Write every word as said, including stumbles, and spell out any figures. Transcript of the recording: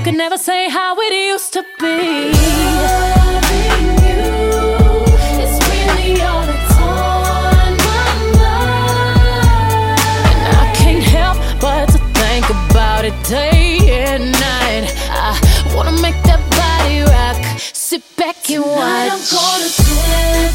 could never say how it used to be. Loving you is really all that's on my mind. And I can't help but to think about it day and night. I wanna make that body rock, sit back and Tonight watch. I'm gonna dance.